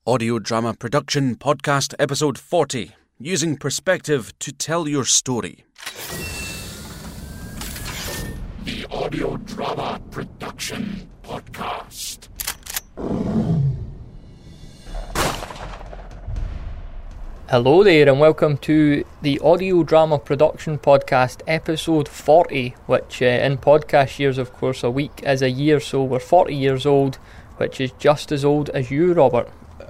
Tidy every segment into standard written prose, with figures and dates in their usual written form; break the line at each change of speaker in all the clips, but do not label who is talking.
Audio Drama Production Podcast Episode 40, Using Perspective to Tell Your Story.
The Audio Drama Production Podcast.
Hello there and welcome to the Audio Drama Production Podcast Episode 40, which in podcast years, of course, a week is a year, so we're 40 years old, which is just as old as you, Robert.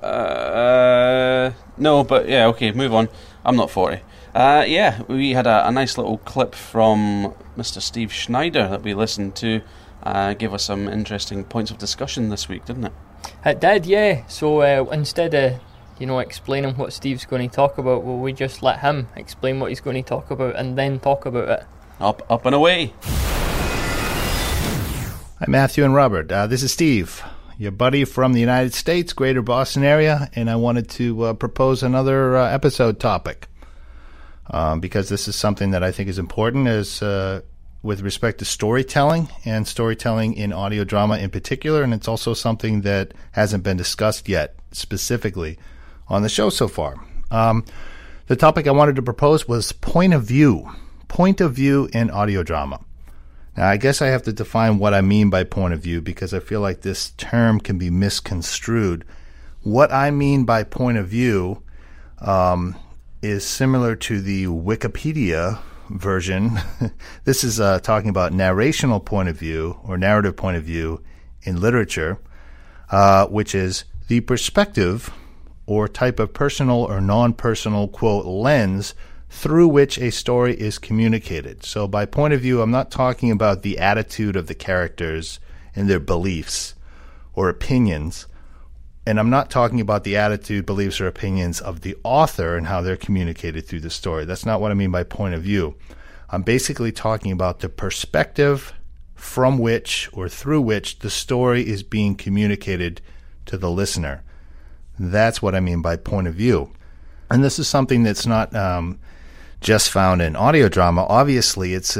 No, but yeah, okay, move on. I'm not 40. We had a nice little clip from Mr. Steve Schneider that we listened to. Gave us some interesting points of discussion this week, didn't it?
It did, yeah. So instead of, explaining what Steve's going to talk about, will we just let him explain what he's going to talk about and then talk about it?
Up and away.
Hi, Matthew and Robert. This is Steve, your buddy from the United States, greater Boston area, and I wanted to propose another episode topic because this is something that I think is important with respect to storytelling and storytelling in audio drama in particular, and it's also something that hasn't been discussed yet specifically on the show so far. The topic I wanted to propose was point of view in audio drama. Now, I guess I have to define what I mean by point of view because I feel like this term can be misconstrued. What I mean by point of view is similar to the Wikipedia version. This is talking about narrational point of view or narrative point of view in literature, which is the perspective or type of personal or non-personal, quote, lens through which a story is communicated. So by point of view, I'm not talking about the attitude of the characters and their beliefs or opinions. And I'm not talking about the attitude, beliefs, or opinions of the author and how they're communicated through the story. That's not what I mean by point of view. I'm basically talking about the perspective from which or through which the story is being communicated to the listener. That's what I mean by point of view. And this is something that's not just found in audio drama. Obviously, it's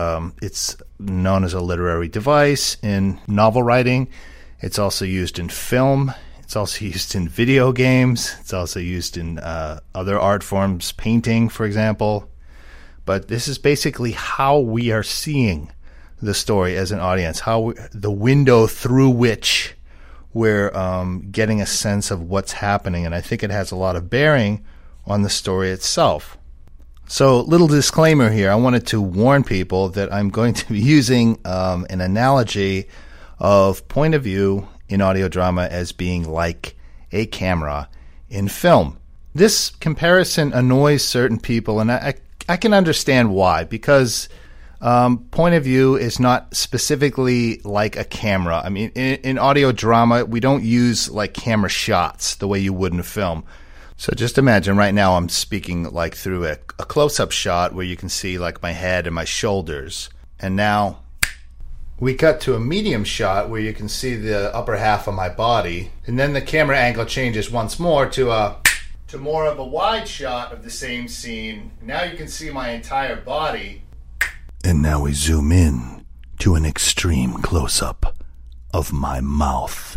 known as a literary device in novel writing. It's also used in film. It's also used in video games. It's also used in other art forms, painting, for example. But this is basically how we are seeing the story as an audience, the window through which we're getting a sense of what's happening. And I think it has a lot of bearing on the story itself. So, little disclaimer here. I wanted to warn people that I'm going to be using an analogy of point of view in audio drama as being like a camera in film. This comparison annoys certain people, and I can understand why, because point of view is not specifically like a camera. I mean, in audio drama, we don't use like camera shots the way you would in a film. So just imagine right now I'm speaking like through a close-up shot where you can see like my head and my shoulders. And now we cut to a medium shot where you can see the upper half of my body. And then the camera angle changes once more to more of a wide shot of the same scene. Now you can see my entire body. And now we zoom in to an extreme close-up of my mouth.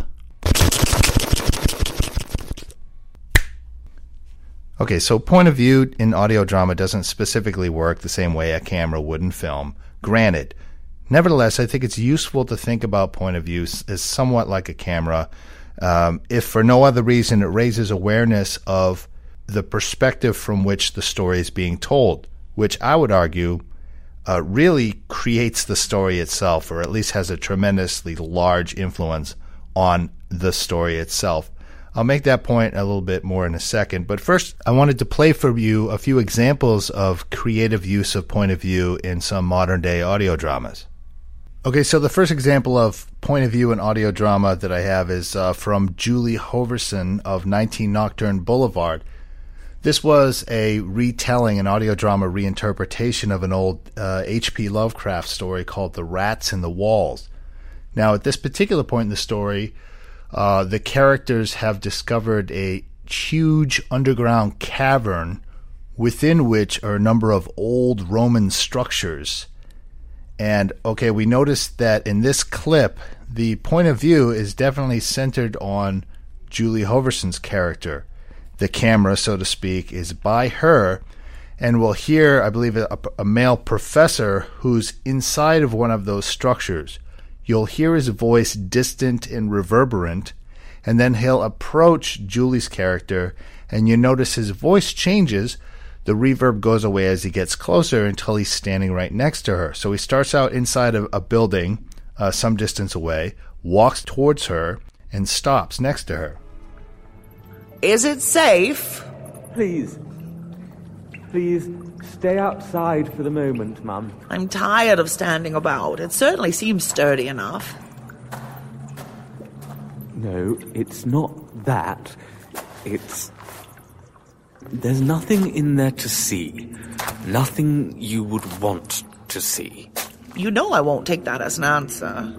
Okay, so point of view in audio drama doesn't specifically work the same way a camera would in film. Granted. Nevertheless, I think it's useful to think about point of view as somewhat like a camera. If for no other reason, it raises awareness of the perspective from which the story is being told, which I would argue really creates the story itself, or at least has a tremendously large influence on the story itself. I'll make that point a little bit more in a second, but first I wanted to play for you a few examples of creative use of point of view in some modern-day audio dramas. Okay, so the first example of point of view in audio drama that I have is from Julie Hoverson of 19 Nocturne Boulevard. This was a retelling, an audio drama reinterpretation of an old H.P. Lovecraft story called The Rats in the Walls. Now, at this particular point in the story, the characters have discovered a huge underground cavern within which are a number of old Roman structures. And, okay, we noticed that in this clip, the point of view is definitely centered on Julie Hoverson's character. The camera, so to speak, is by her, and we'll hear, I believe, a male professor who's inside of one of those structures. You'll hear his voice distant and reverberant, and then he'll approach Julie's character, and you notice his voice changes. The reverb goes away as he gets closer until he's standing right next to her. So he starts out inside of a building some distance away, walks towards her, and stops next to her.
Is it safe?
Please, stay outside for the moment, Mum.
I'm tired of standing about. It certainly seems sturdy enough.
No, it's not that. There's nothing in there to see. Nothing you would want to see.
You know I won't take that as an answer.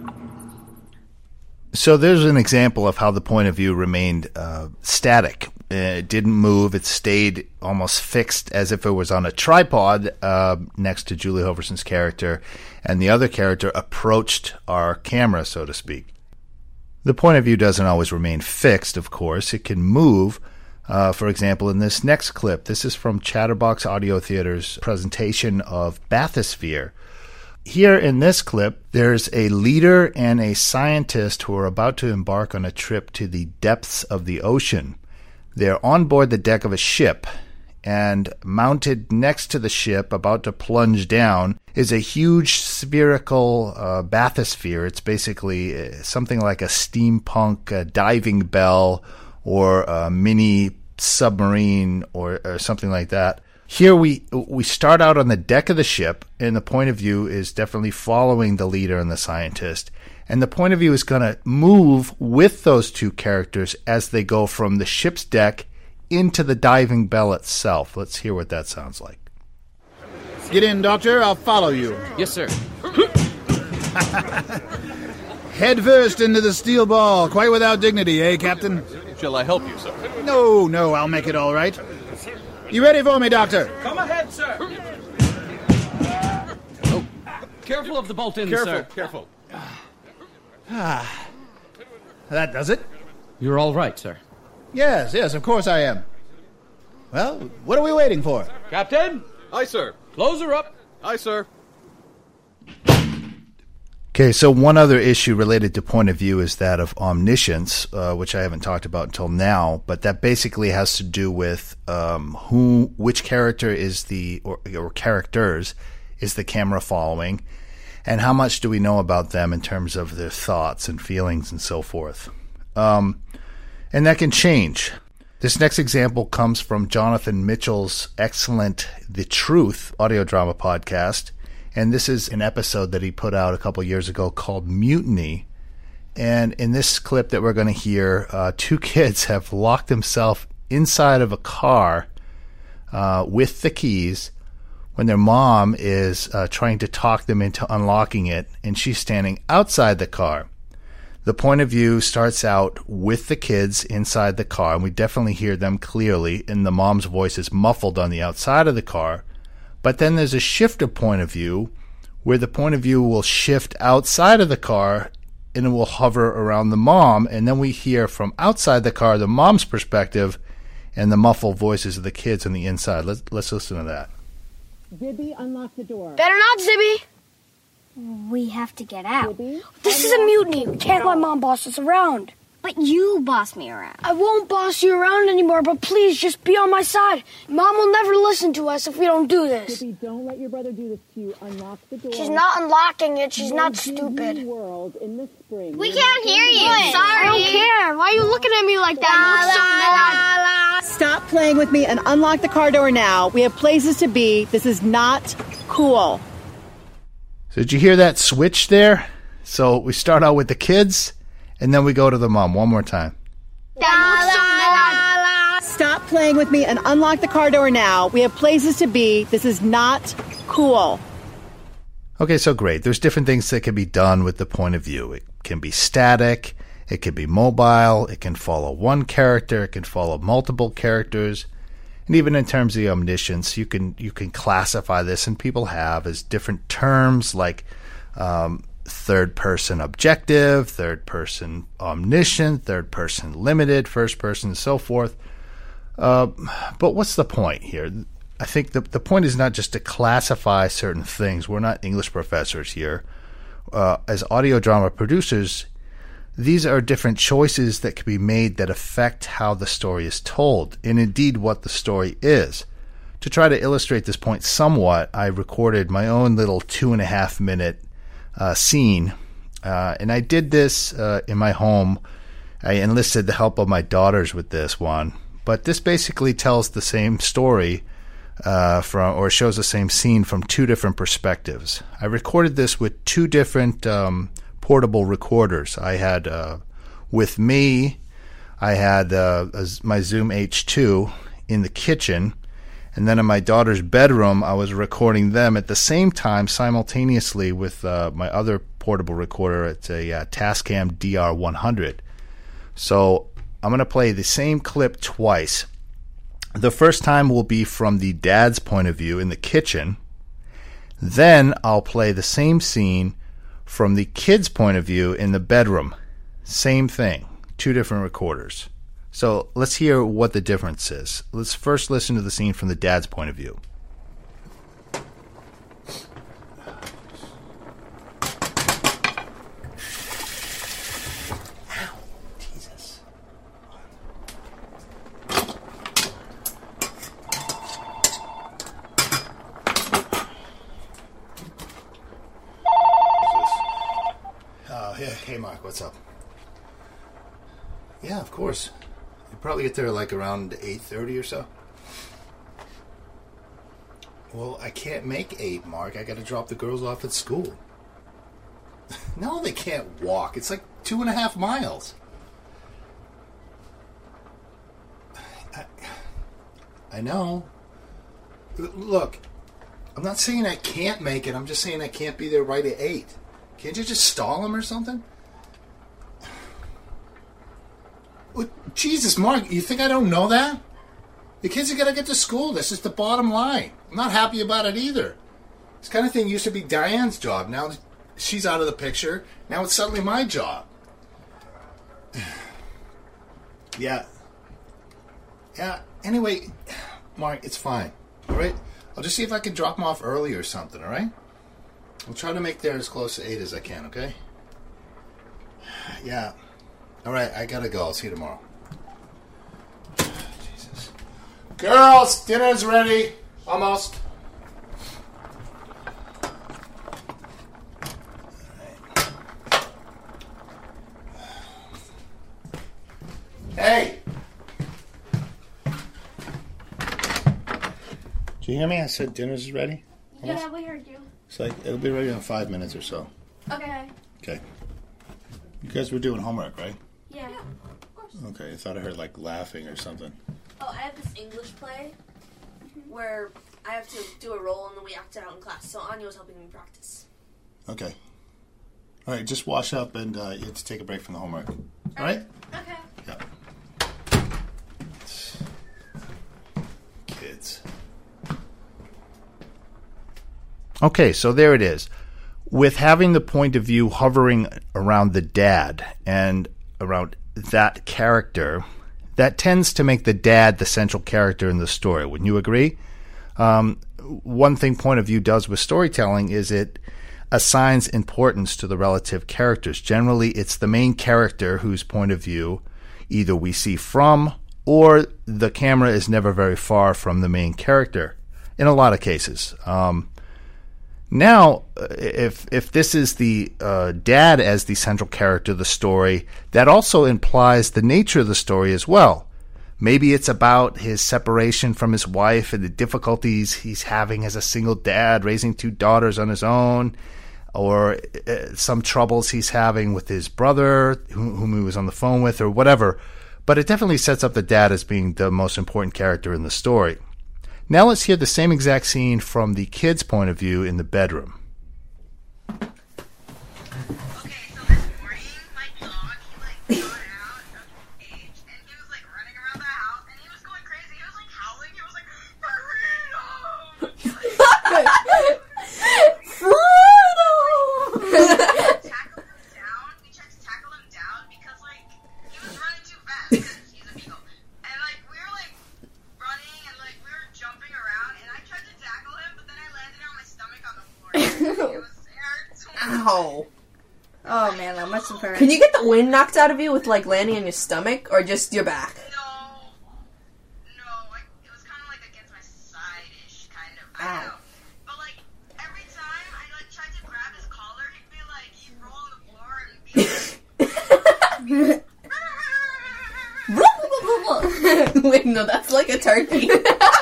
So there's an example of how the point of view remained static. It didn't move. It stayed almost fixed as if it was on a tripod next to Julie Hoverson's character, and the other character approached our camera, so to speak. The point of view doesn't always remain fixed, of course. It can move. For example, in this next clip, this is from Chatterbox Audio Theater's presentation of Bathysphere. Here in this clip, there's a leader and a scientist who are about to embark on a trip to the depths of the ocean. They're on board the deck of a ship, and mounted next to the ship, about to plunge down, is a huge spherical bathysphere. It's basically something like a steampunk diving bell or a mini submarine or something like that. Here we start out on the deck of the ship, and the point of view is definitely following the leader and the scientist. And the point of view is going to move with those two characters as they go from the ship's deck into the diving bell itself. Let's hear what that sounds like.
Get in, Doctor. I'll follow you.
Yes, sir.
Head first into the steel ball, quite without dignity, eh, Captain?
Shall I help you, sir?
No, I'll make it all right. You ready for me, Doctor?
Come ahead, sir. Oh, careful of the bolt ends, sir. Careful.
That does it.
You're all right, sir.
Yes, of course I am. Well, what are we waiting for?
Captain? Aye, sir. Close her up. Aye, sir.
Okay, so one other issue related to point of view is that of omniscience, which I haven't talked about until now, but that basically has to do with which character is or characters is the camera following, and how much do we know about them in terms of their thoughts and feelings and so forth. And that can change. This next example comes from Jonathan Mitchell's excellent The Truth audio drama podcast. And this is an episode that he put out a couple years ago called Mutiny. And in this clip that we're going to hear, two kids have locked themselves inside of a car with the keys when their mom is trying to talk them into unlocking it, and she's standing outside the car. The point of view starts out with the kids inside the car, and we definitely hear them clearly, and the mom's voice is muffled on the outside of the car. But then there's a shift of point of view where the point of view will shift outside of the car and it will hover around the mom. And then we hear from outside the car the mom's perspective and the muffled voices of the kids on the inside. Let's listen to that.
Zibby, unlock the door.
Better not, Zibby.
We have to get out.
Zibby, this is a mutiny. We can't let Mom boss us around.
But you boss me around.
I won't boss you around anymore, but please just be on my side. Mom will never listen to us if we don't do this.
Zibby, don't let your brother do this to you. Unlock the door.
She's not unlocking it. She's not stupid.
World in the spring.
We can't hear you. Sorry. I don't care. Why are you looking at me like that? You look so mad.
Stop playing with me and unlock the car door now. We have places to be. This is not cool.
So did you hear that switch there? So we start out with the kids, and then we go to the mom. One more time.
Stop playing with me and unlock the car door now. We have places to be. This is not cool.
Okay, so great. There's different things that can be done with the point of view. It can be static. It can be mobile. It can follow one character. It can follow multiple characters. And even in terms of the omniscience, you can classify this, and people have, as different terms like third person objective, third person omniscient, third person limited, first person, and so forth. But what's the point here? I think the point is not just to classify certain things. We're not English professors here. As audio drama producers, these are different choices that can be made that affect how the story is told, and indeed what the story is. To try to illustrate this point somewhat, I recorded my own little 2.5-minute scene, and I did this in my home. I enlisted the help of my daughters with this one, but this basically tells the same story or shows the same scene from two different perspectives. I recorded this with two different portable recorders. I had with me, I had my Zoom H2 in the kitchen, and then in my daughter's bedroom, I was recording them at the same time simultaneously with my other portable recorder. It's a Tascam DR100. So I'm going to play the same clip twice. The first time will be from the dad's point of view in the kitchen. Then I'll play the same scene from the kid's point of view in the bedroom. Same thing, two different recorders. So let's hear what the difference is. Let's first listen to the scene from the dad's point of view. Hey, Mark, what's up? Yeah, of course. You probably get there like around 8:30 or so. Well, I can't make 8, Mark. I got to drop the girls off at school. No, they can't walk. It's like 2.5 miles. I know. Look, I'm not saying I can't make it. I'm just saying I can't be there right at 8. Can't you just stall them or something? Well, Jesus, Mark, you think I don't know that? The kids are going to get to school. This is the bottom line. I'm not happy about it either. This kind of thing used to be Diane's job. Now she's out of the picture. Now it's suddenly my job. Yeah. Anyway, Mark, it's fine. All right? I'll just see if I can drop them off early or something, all right? I'll try to make there as close to 8 as I can, okay? Yeah. All right, I gotta go. I'll see you tomorrow. Jesus. Girls, dinner's ready. Almost. Hey! Did you hear me? I said dinner's ready. Almost?
Yeah, we heard you.
It's like, it'll be ready in 5 minutes or so.
Okay.
Okay. You guys were doing homework, right?
Yeah, of course.
Okay, I thought I heard like laughing or something.
Oh, I have this English play where I have to do a role and then we act it out in class. So Anya was helping me practice.
Okay. All right, just wash up and you have to take a break from the homework. All right?
Okay.
Yeah. Kids. Okay, so there it is. With having the point of view hovering around the dad and around that character, that tends to make the dad the central character in the story. Wouldn't you agree? One thing point of view does with storytelling is it assigns importance to the relative characters. Generally, it's the main character whose point of view either we see from or the camera is never very far from the main character in a lot of cases. Now, if this is the dad as the central character of the story, that also implies the nature of the story as well. Maybe it's about his separation from his wife and the difficulties he's having as a single dad, raising 2 daughters on his own, or some troubles he's having with his brother, whom he was on the phone with, or whatever. But it definitely sets up the dad as being the most important character in the story. Now let's hear the same exact scene from the kid's point of view in the bedroom.
Okay, so this morning, my dog, he, got out of his cage, and he was, running around the house, and he was going crazy. He was, howling. He was
Ow.
Oh man, that must have hurt.
Can you get the wind knocked out of you with like landing on your stomach or just your back?
It was kind of like against my side-ish, kind of. I don't know. But like, every time I like tried to grab his collar, he'd be like, he'd roll on the floor and be like...
Wait, no, that's like a turkey.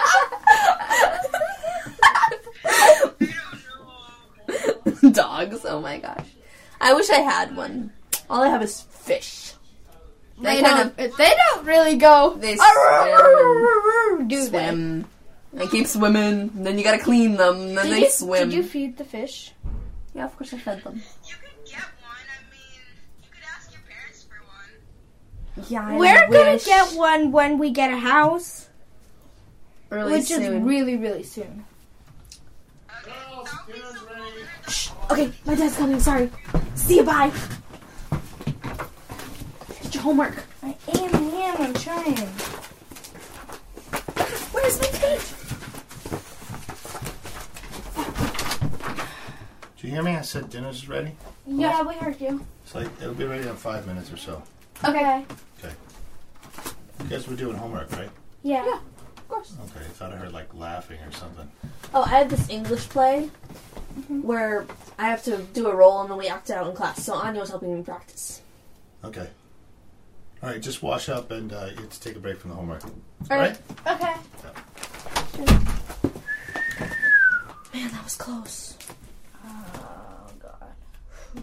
Dogs, oh my gosh. I wish I had one. All I have is fish.
They don't really go.
They
do
swim. They keep swimming. And then you gotta clean them. And then they swim.
Did you feed the fish?
Yeah, of course I fed them.
You could get one. I mean, you could ask your parents for one.
Yeah,
We're gonna get one when we get a house.
Really
which
soon.
is really, really soon. Shh. Okay, my dad's coming. Sorry. See you. Bye. Get your homework. I am. I'm trying. Where's my page?
Did you hear me? I said dinner's ready.
Yeah, we heard you.
It's like it'll be ready in 5 minutes or so.
Okay.
Okay. You guys were doing homework, right?
Yeah. Of course.
Okay, I thought I heard like laughing or something.
Oh, I have this English play where I have to do a role and then we act it out in class. So Anya was helping me practice.
Okay. All right, just wash up and you have to take a break from the homework.
All right.
Okay.
Man, that was close.
Oh, God.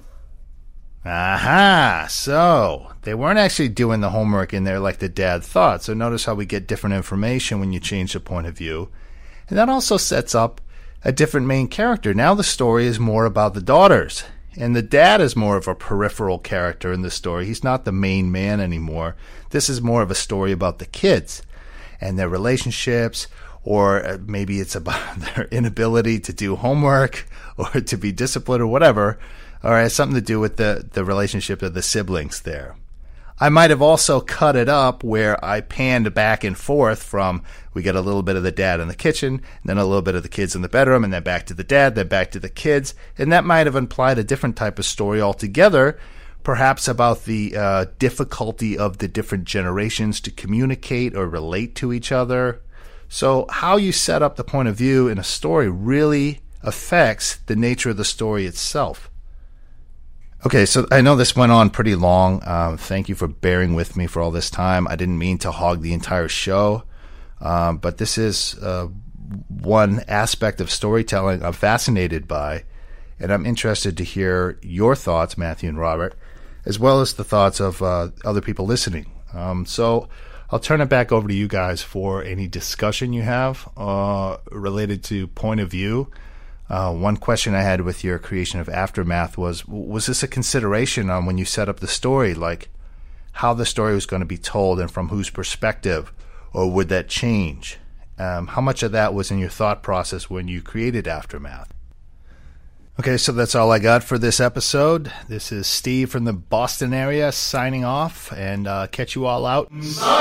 Aha! So, they weren't actually doing the homework in there like the dad thought. So notice how we get different information when you change the point of view. And that also sets up a different main character. Now the story is more about the daughters. And the dad is more of a peripheral character in the story. He's not the main man anymore. This is more of a story about the kids and their relationships, or maybe it's about their inability to do homework or to be disciplined or whatever, or has something to do with the relationship of the siblings there. I might have also cut it up where I panned back and forth from we get a little bit of the dad in the kitchen, then a little bit of the kids in the bedroom, and then back to the dad, then back to the kids. And that might have implied a different type of story altogether, perhaps about the difficulty of the different generations to communicate or relate to each other. So how you set up the point of view in a story really affects the nature of the story itself. Okay, so I know this went on pretty long. Thank you for bearing with me for all this time. I didn't mean to hog the entire show, but this is one aspect of storytelling I'm fascinated by, and I'm interested to hear your thoughts, Matthew and Robert, as well as the thoughts of other people listening. So I'll turn it back over to you guys for any discussion you have related to point of view. One question I had with your creation of Aftermath was this a consideration on when you set up the story, like how the story was going to be told and from whose perspective, or would that change? How much of that was in your thought process when you created Aftermath? Okay, so that's all I got for this episode. This is Steve from the Boston area signing off, and catch you all out.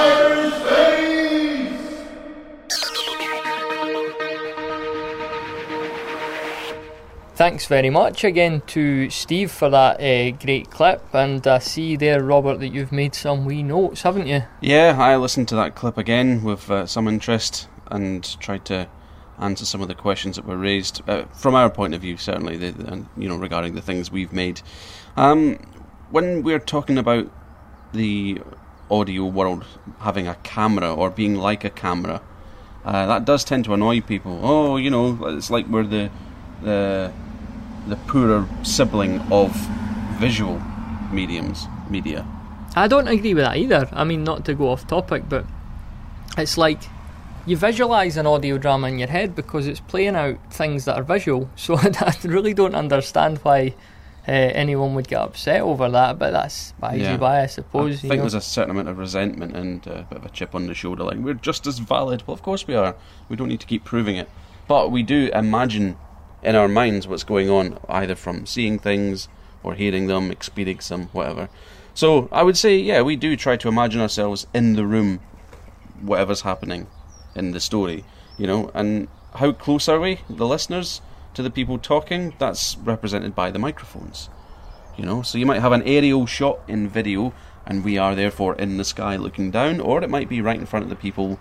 Thanks very much again to Steve for that great clip, and I see there, Robert, that you've made some wee notes, haven't you?
Yeah, I listened to that clip again with some interest and tried to answer some of the questions that were raised from our point of view, certainly, regarding the things we've made. When we're talking about the audio world having a camera or being like a camera, that does tend to annoy people. Oh, it's like we're the poorer sibling of visual media.
I don't agree with that either. I mean, not to go off topic, but it's like you visualise an audio drama in your head because it's playing out things that are visual. So I really don't understand why anyone would get upset over that, but that's easy by, I suppose.
I think there's a certain amount of resentment and a bit of a chip on the shoulder, like, we're just as valid. Well, of course we are. We don't need to keep proving it. But we do imagine in our minds what's going on, either from seeing things or hearing them, experiencing them, whatever. So I would say, yeah, we do try to imagine ourselves in the room, whatever's happening in the story, and how close are we, the listeners, to the people talking? That's represented by the microphones. You know, so you might have an aerial shot in video, and we are therefore in the sky looking down, or it might be right in front of the people,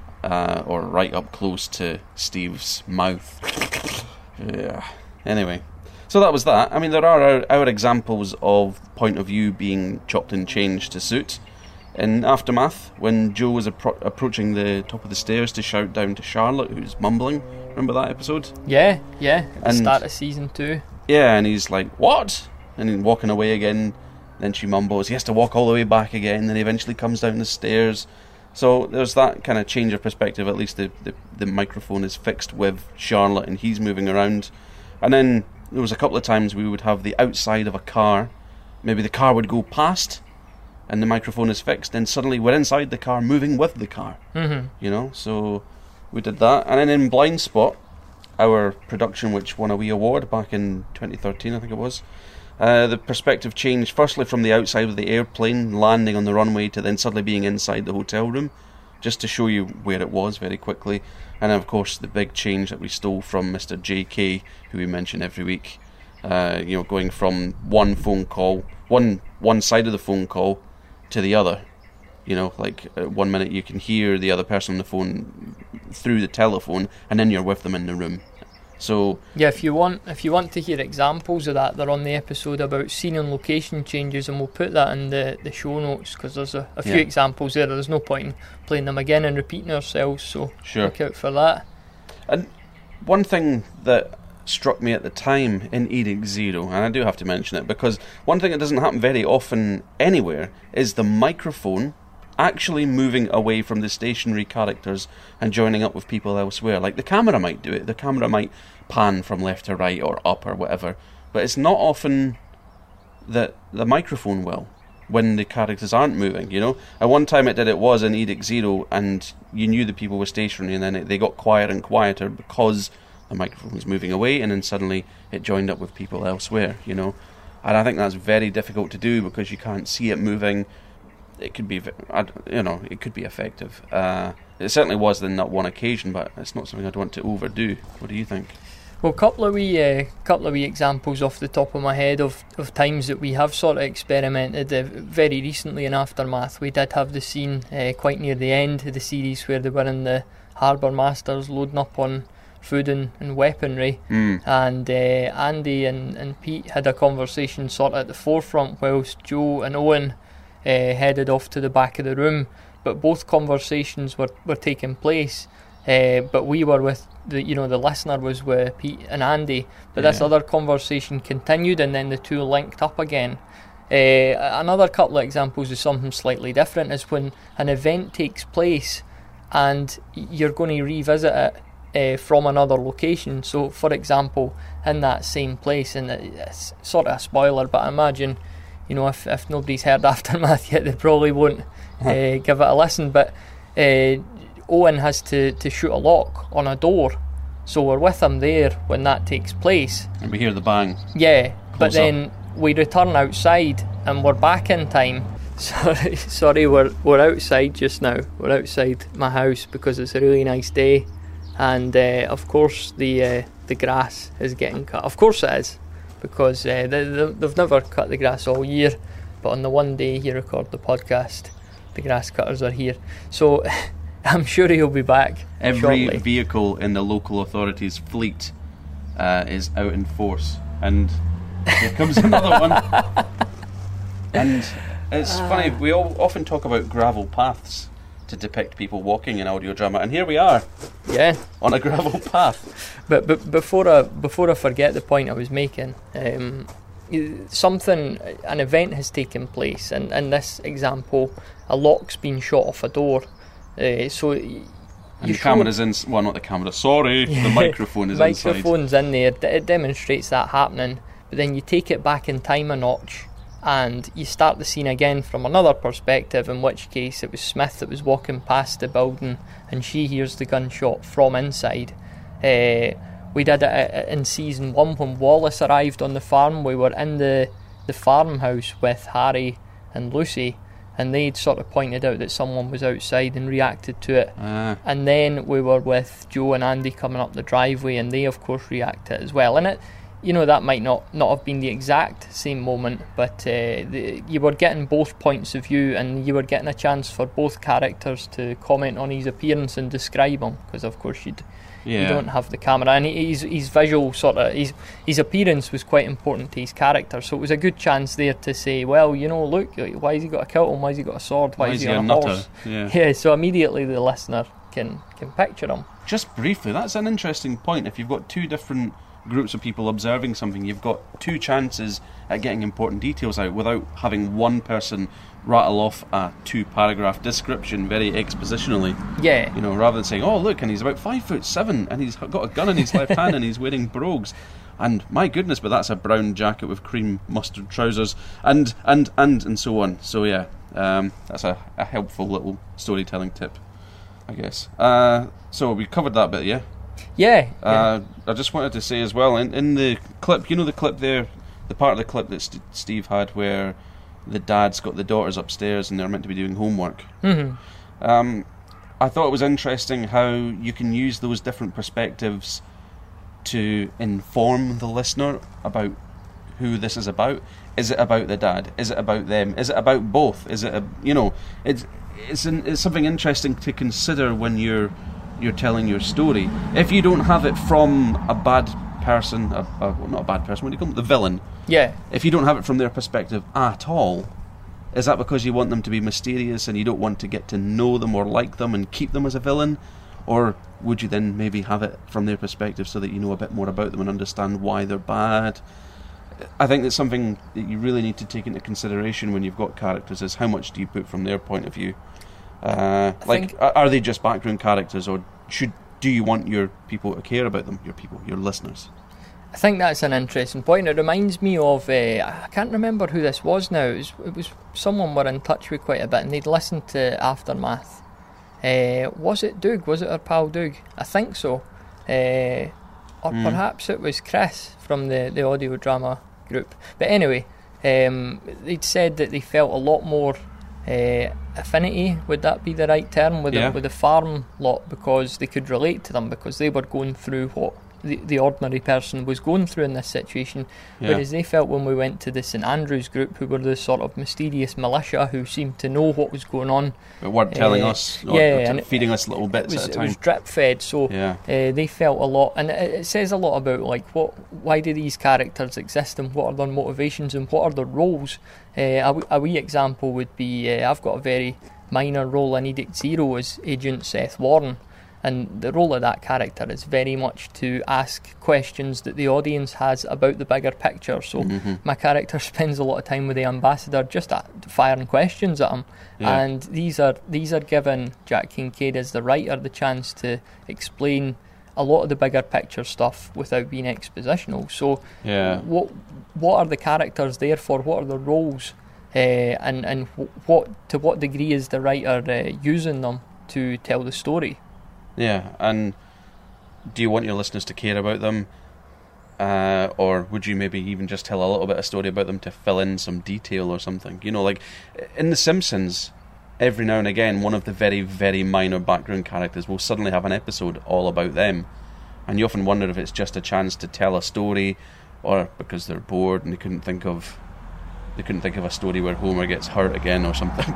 or right up close to Steve's mouth. Yeah. Anyway, so that was that. I mean, there are our examples of point of view being chopped and changed to suit. In Aftermath, when Joe was approaching the top of the stairs to shout down to Charlotte, who's mumbling. Remember that episode?
Yeah, at the start of season 2.
Yeah, and he's like, what? And then walking away again. Then she mumbles, he has to walk all the way back again. Then he eventually comes down the stairs. So there's that kind of change of perspective. At least the microphone is fixed with Charlotte and he's moving around. And then there was a couple of times we would have the outside of a car. Maybe the car would go past and the microphone is fixed. Then suddenly we're inside the car moving with the car.
Mm-hmm.
You know, so we did that. And then in Blind Spot, our production which won a wee award back in 2013, I think it was, the perspective changed firstly from the outside of the airplane landing on the runway to then suddenly being inside the hotel room, just to show you where it was very quickly. And of course the big change that we stole from Mr. JK, who we mention every week, you know, going from one phone call, one side of the phone call to the other. You know, like 1 minute you can hear the other person on the phone through the telephone, and then you're with them in the room. So
yeah, if you want to hear examples of that, they're on the episode about scene and location changes, and we'll put that in the show notes, because there's a few examples there. There's no point in playing them again and repeating ourselves, so
sure.
Look out for that.
And one thing that struck me at the time in Edict Zero, and I do have to mention it, because one thing that doesn't happen very often anywhere is the microphone actually moving away from the stationary characters and joining up with people elsewhere. Like the camera might do it, the camera might pan from left to right or up or whatever, but it's not often that the microphone will when the characters aren't moving, you know. At one time it was in Edict Zero, and you knew the people were stationary, and then they got quieter and quieter because the microphone was moving away, and then suddenly it joined up with people elsewhere, you know. And I think that's very difficult to do because you can't see it moving. It could be, you know, it could be effective. It certainly was in that one occasion, but it's not something I'd want to overdo. What do you think?
Well, couple of wee examples off the top of my head of times that we have sort of experimented. Very recently in Aftermath, we did have the scene quite near the end of the series where they were in the Harbour Masters loading up on food and weaponry, and Andy and Pete had a conversation sort of at the forefront, whilst Joe and Owen headed off to the back of the room. But both conversations were taking place, but we were with the listener was with Pete and Andy, but this other conversation continued, and then the two linked up again. Another couple of examples of something slightly different is when an event takes place and you're going to revisit it from another location. So for example, in that same place, and it's sort of a spoiler, but I imagine, you know, if nobody's heard Aftermath yet, they probably won't give it a listen. But Owen has to shoot a lock on a door, so we're with him there when that takes place.
And we hear the bang.
Yeah, but then we return outside and we're back in time. Sorry, we're outside just now. We're outside my house because it's a really nice day, and of course the grass is getting cut. Of course it is, because they've never cut the grass all year, but on the one day you record the podcast, the grass cutters are here. So I'm sure he'll be back
Every
shortly.
Vehicle in the local authorities' fleet is out in force, and here comes another one. And it's funny, we often talk about gravel paths to depict people walking in audio drama, and here we are, on a gravel path.
But before I forget the point I was making, an event has taken place, and in this example, a lock's been shot off a door. So
and the camera's in. Well, not the camera. Sorry, the microphone is inside.
Microphone's in there. It demonstrates that happening. But then you take it back in time a notch, and you start the scene again from another perspective. In which case, it was Smith that was walking past the building, and she hears the gunshot from inside. We did it in season 1 when Wallace arrived on the farm. We were in the farmhouse with Harry and Lucy, and they'd sort of pointed out that someone was outside and reacted to it. And then we were with Joe and Andy coming up the driveway, and they of course reacted as well. And that might not have been the exact same moment, but you were getting both points of view, and you were getting a chance for both characters to comment on his appearance and describe him, because of course you don't have the camera, and his visual his appearance was quite important to his character, so it was a good chance there to say, well, look, why has he got a kilt on, why has he got a sword, why is he on a horse? Yeah, so immediately the listener can picture him.
Just briefly, that's an interesting point. If you've got two different groups of people observing something, you've got two chances at getting important details out without having one person rattle off a 2-paragraph description very expositionally.
Yeah.
Rather than saying, oh look, and he's about 5'7", and he's got a gun in his left hand, and he's wearing brogues, and my goodness, but that's a brown jacket with cream mustard trousers, and so on. So yeah, that's a helpful little storytelling tip, I guess. So we covered that bit, yeah?
Yeah.
I just wanted to say as well, in the clip, the clip there, the part of the clip that Steve had where the dad's got the daughters upstairs and they're meant to be doing homework.
Mm-hmm.
I thought it was interesting how you can use those different perspectives to inform the listener about who this is about. Is it about the dad? Is it about them? Is it about both? Is it it's something interesting to consider when you're telling your story. If you don't have it from a bad person, not a bad person, what do you call them? The villain.
Yeah.
If you don't have it from their perspective at all, is that because you want them to be mysterious and you don't want to get to know them or like them and keep them as a villain? Or would you then maybe have it from their perspective so that you know a bit more about them and understand why they're bad? I think that's something that you really need to take into consideration when you've got characters, is how much do you put from their point of view? Are they just background characters, or do you want your people to care about them, your listeners?
I think that's an interesting point. It reminds me of, I can't remember who this was now, it was someone we're in touch with quite a bit, and they'd listened to Aftermath. Was it Doug? Was it our pal Doug? I think so. Or perhaps it was Chris from the audio drama group. But anyway, they'd said that they felt a lot more affinity, would that be the right term, with the farm lot, because they could relate to them, because they were going through what the ordinary person was going through in this situation, whereas they felt when we went to the St Andrews group, who were the sort of mysterious militia who seemed to know what was going on,
but weren't telling us, or feeding us little bits at a time.
It was drip fed, so they felt a lot, and it says a lot about why do these characters exist, and what are their motivations, and what are their roles. A wee example would be, I've got a very minor role in Edict Zero as Agent Seth Warren, and the role of that character is very much to ask questions that the audience has about the bigger picture. So my character spends a lot of time with the ambassador just firing questions at him, and these are giving Jack Kincaid as the writer the chance to explain a lot of the bigger picture stuff without being expositional. So what are the characters there for? What are their roles? And to what degree is the writer using them to tell the story?
Yeah, and do you want your listeners to care about them? Or would you maybe even just tell a little bit of story about them to fill in some detail or something? Like in The Simpsons, every now and again, one of the very, very minor background characters will suddenly have an episode all about them. And you often wonder if it's just a chance to tell a story, or because they're bored and they couldn't think of a story where Homer gets hurt again or something,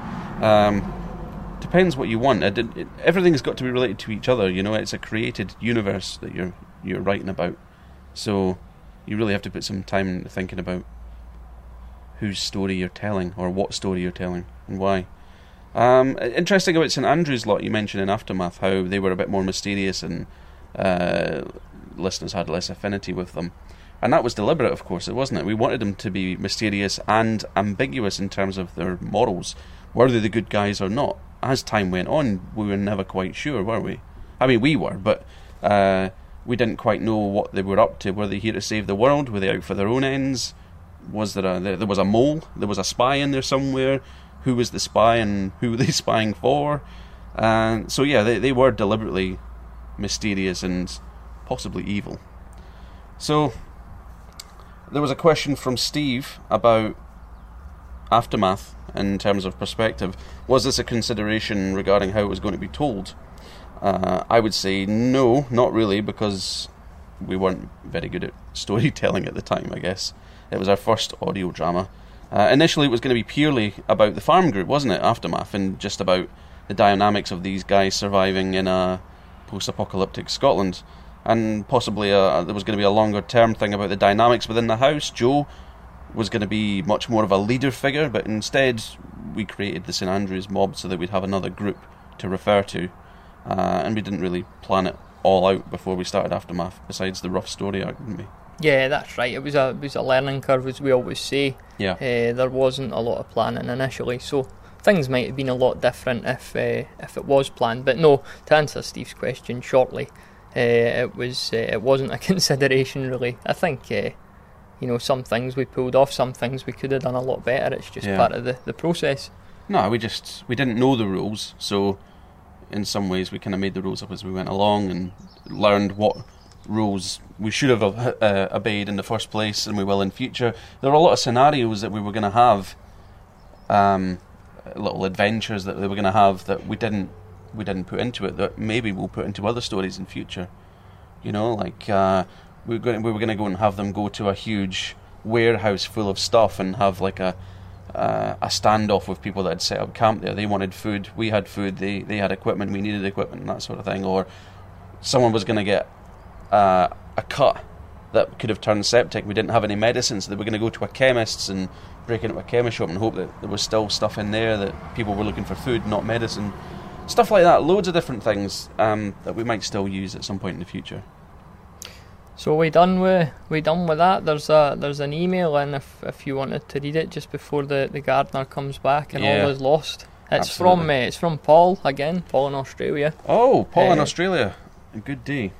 Depends what you want. Everything's got to be related to each other, It's a created universe that you're writing about. So you really have to put some time into thinking about whose story you're telling, or what story you're telling, and why. Interesting about St Andrews lot you mentioned in Aftermath, how they were a bit more mysterious and listeners had less affinity with them. And that was deliberate, of course, wasn't it? We wanted them to be mysterious and ambiguous in terms of their morals. Were they the good guys or not? As time went on, we were never quite sure, were we? I mean, we were, but we didn't quite know what they were up to. Were they here to save the world? Were they out for their own ends? Was there was a mole? There was a spy in there somewhere? Who was the spy and who were they spying for? So yeah, they were deliberately mysterious and possibly evil. So there was a question from Steve about Aftermath in terms of perspective. Was this a consideration regarding how it was going to be told? I would say no, not really, because we weren't very good at storytelling at the time, I guess. It was our first audio drama. Initially, it was going to be purely about the farm group, wasn't it, Aftermath, and just about the dynamics of these guys surviving in a post-apocalyptic Scotland. And possibly there was going to be a longer-term thing about the dynamics within the house. Joe was going to be much more of a leader figure, but instead we created the St Andrews mob so that we'd have another group to refer to. And we didn't really plan it all out before we started Aftermath, besides the rough story arc, didn't we? Yeah,
that's right. It was a learning curve, as we always say.
Yeah.
There wasn't a lot of planning initially, so things might have been a lot different if it was planned. But no, to answer Steve's question shortly, it wasn't a consideration really. I think some things we pulled off, some things we could have done a lot better. It's just part of the process.
No, we didn't know the rules, so in some ways we kind of made the rules up as we went along and learned what rules we should have obeyed in the first place, and we will in future. There were a lot of scenarios that we were going to have, little adventures that they were going to have that we didn't put into it, that maybe we'll put into other stories in future. Like we were going to go and have them go to a huge warehouse full of stuff and have like a standoff with people that had set up camp there. They wanted food, we had food, they had equipment, we needed equipment, and that sort of thing. Or someone was going to get a cut that could have turned septic. We didn't have any medicine, so they were going to go to a chemist's and break into a chemist shop and hope that there was still stuff in there, that people were looking for food, not medicine. Stuff like that, loads of different things that we might still use at some point in the future.
So we done with that. There's an email in if you wanted to read it just before the gardener comes back and all is lost. It's from Paul again, Paul in Australia.
Oh, Paul in Australia. A good day.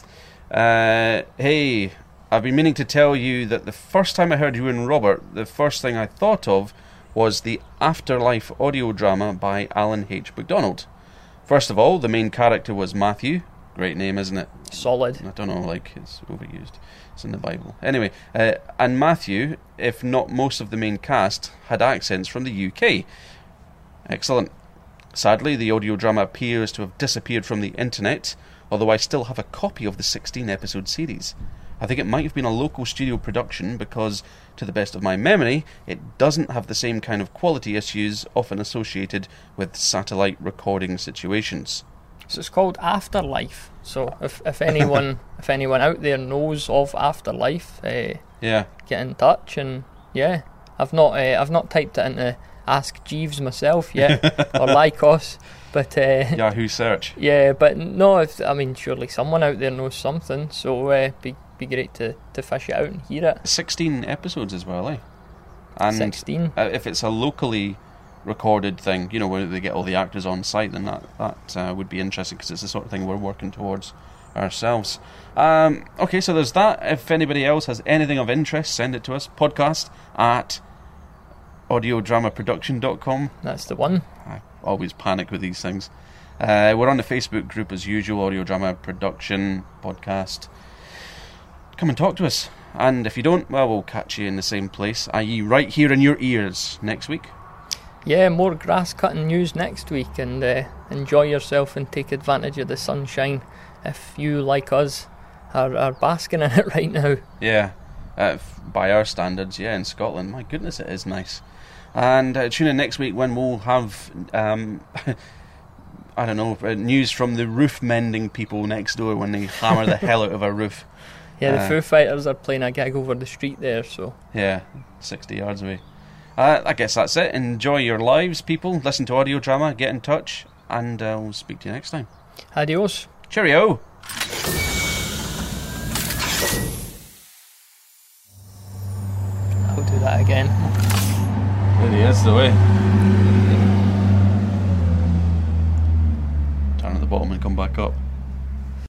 Hey, I've been meaning to tell you that the first time I heard you and Robert, the first thing I thought of was the Afterlife audio drama by Alan H. MacDonald. First of all, the main character was Matthew. Great name, isn't it?
Solid.
I don't know, like, it's overused. It's in the Bible. Anyway, and Matthew, if not most of the main cast, had accents from the UK. Excellent. Sadly, the audio drama appears to have disappeared from the internet, although I still have a copy of the 16-episode series. I think it might have been a local studio production because, to the best of my memory, it doesn't have the same kind of quality issues often associated with satellite recording situations.
So it's called Afterlife. So if anyone out there knows of Afterlife, get in touch. And I've not typed it into Ask Jeeves myself yet or Lycos, but
Yahoo search.
Yeah, but no, surely someone out there knows something. So be great to fish it out and hear it.
16 episodes as well, eh? And
16.
If it's a locally recorded thing, where they get all the actors on site, then that would be interesting, because it's the sort of thing we're working towards ourselves. Okay, so there's that. If anybody else has anything of interest, send it to us. podcast@audiodramaproduction.com.
That's the one.
I always panic with these things. We're on the Facebook group as usual, Audio Drama Production Podcast. Come and talk to us. And if you don't, well, we'll catch you in the same place, i.e. right here in your ears next week.
Yeah, more grass cutting news next week, and enjoy yourself and take advantage of the sunshine if you, like us, are basking in it right now.
Yeah, by our standards, in Scotland, my goodness, it is nice. And tune in next week when we'll have news from the roof mending people next door when they hammer the hell out of a roof.
Yeah, the Foo Fighters are playing a gig over the street there, so...
Yeah, 60 yards away. I guess that's it. Enjoy your lives, people. Listen to audio drama, get in touch, and we'll speak to you next time.
Adios.
Cheerio.
I'll do that again.
There he is, the way. Turn at the bottom and come back up.